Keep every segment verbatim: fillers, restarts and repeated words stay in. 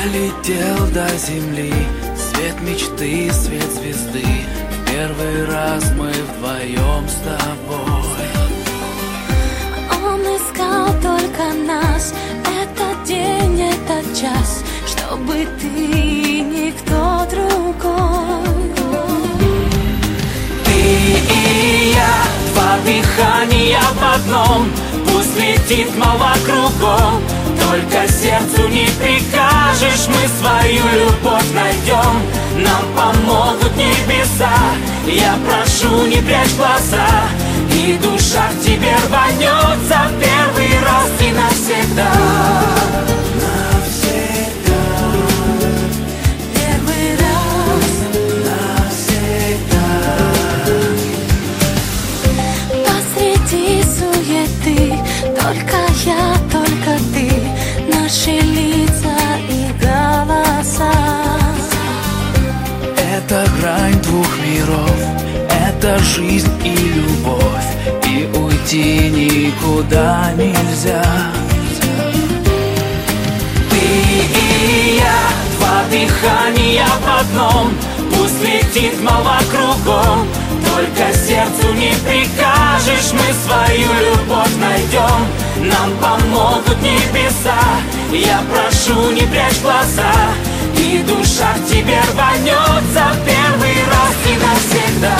Долетел до земли свет мечты, свет звезды. В первый раз мы вдвоем с тобой. Он искал только нас, этот день, этот час, чтобы ты и никто другой. Ты и я, два дыхания в одном. Пусть летит молва кругом, только сердцу не прикажешь. Мы свою любовь найдем, нам помогут небеса. Я прошу, не прячь глаза, и душа к тебе рванется в первый раз и навсегда. Навсегда. Первый раз. Навсегда. Посреди суеты только я, только ты, наши лица и голоса. Это грань двух миров, это жизнь и любовь, и уйти никуда нельзя. Ты и я, два дыхания в одном. Пусть летит молва кругом, только сердцу не прикажешь. Мы свою любовь найдем, нам помогут небеса. Я прошу, не прячь глаза, и душа к тебе рванется в первый раз и навсегда.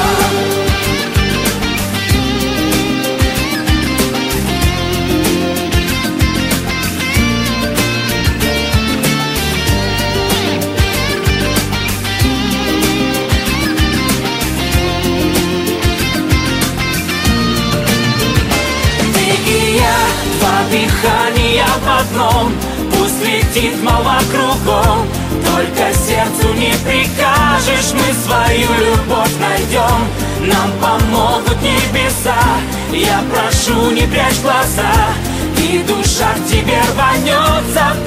Два дыхания в одном. Пусть летит молва кругом, только сердцу не прикажешь. Мы свою любовь найдем, нам помогут небеса. Я прошу, не прячь глаза, и душа к тебе рванется